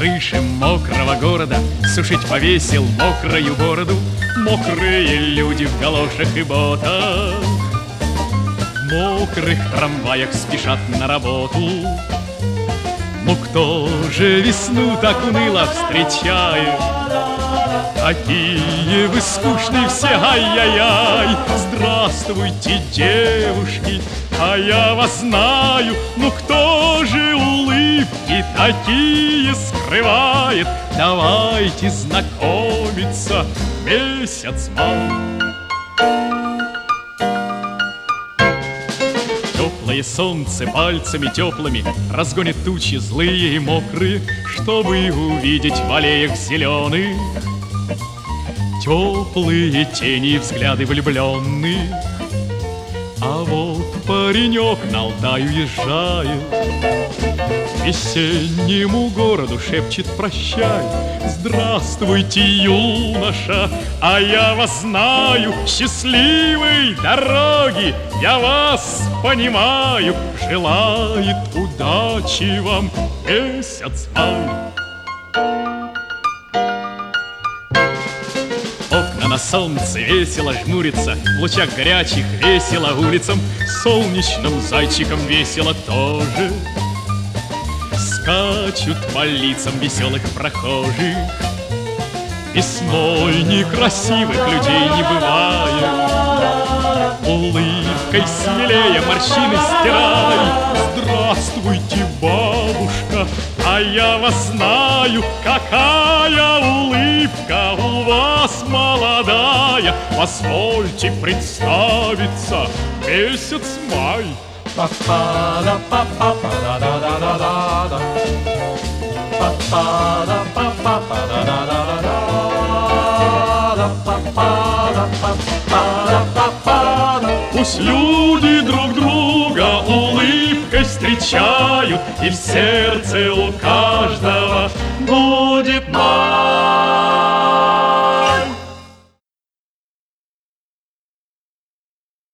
крыши мокрого города сушить повесил мокрою бороду. Мокрые люди в галошах и ботах в мокрых трамваях спешат на работу. Ну кто же весну так уныло встречает? Какие вы скучные все, ай-яй-яй! Здравствуйте, девушки, а я вас знаю. Ну кто же улыбки такие скрывает? Давайте знакомиться, месяц май. Теплое солнце пальцами теплыми разгонит тучи злые и мокрые, чтобы увидеть в аллеях зеленых теплые тени и взгляды влюбленных. А вот паренек на Алтай уезжает, весеннему городу шепчет прощай. Здравствуйте, юноша, а я вас знаю. Счастливой дороги, я вас понимаю. Желает удачи вам месяц май. Окна на солнце весело жмурятся, в лучах горячих весело улицам. Солнечным зайчиком весело тоже скачут по лицам веселых прохожих. Весной некрасивых людей не бывает, улыбкой смелее морщины стирай. Здравствуйте, бабушка, а я вас знаю. Какая улыбка у вас молодая! Позвольте представиться, месяц май. Пусть люди друг друга улыбкой встречают, и в сердце у каждого